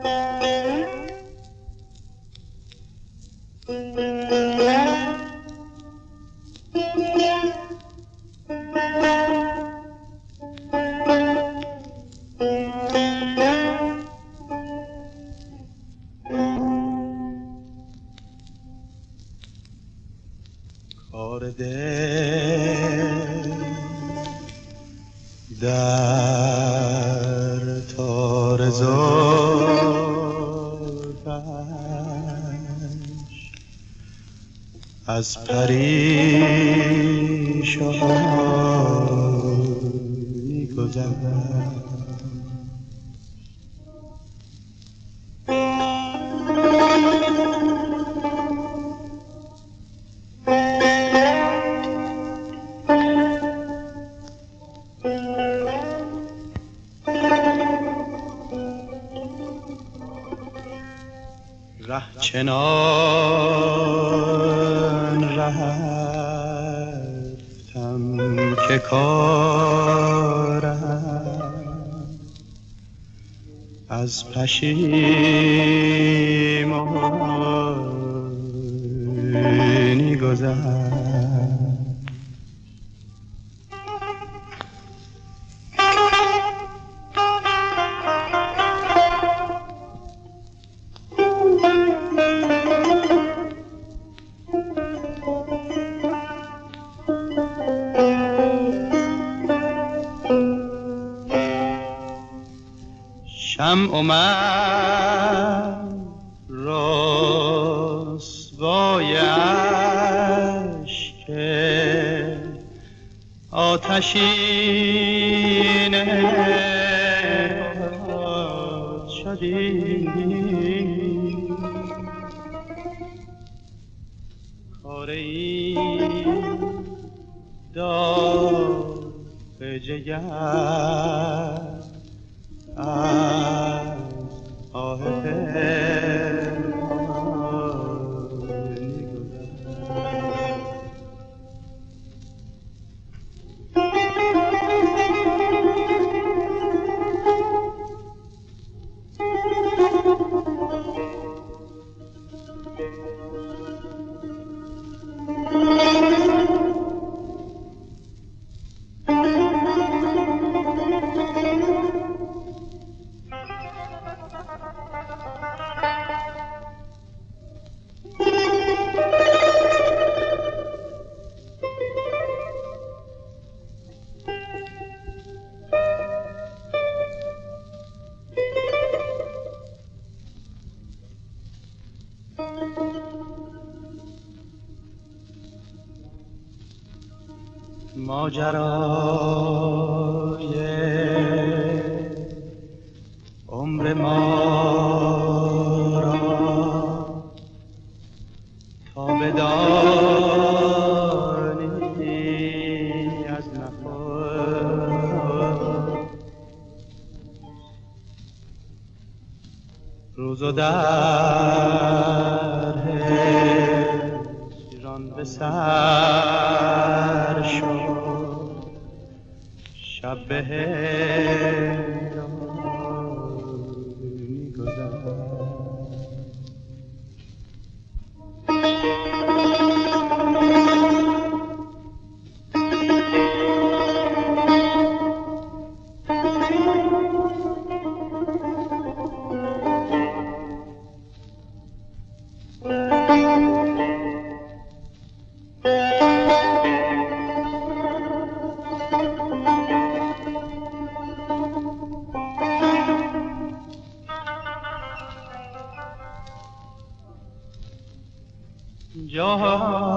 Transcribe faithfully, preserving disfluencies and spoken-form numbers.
کار دل در تار زلفش از پریشانی گذشت. ره چنان رفتم که کارم از پشیمانی گذشت. شمع من رسوای اشک آتشین شدی، کار این داغ جگر از آه پنهانی ماجرای عمر ما را تا بدانی از نخست روز و در هجران به سر شد، شب به هجرانی گذشت. جان